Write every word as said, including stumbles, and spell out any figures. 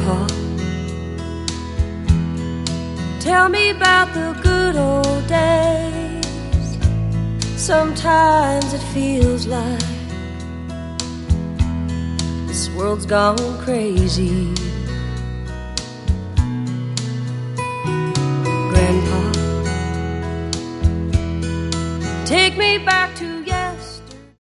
Grandpa, tell me about the good old days. Sometimes it feels like this world's gone crazy. Grandpa, take me back to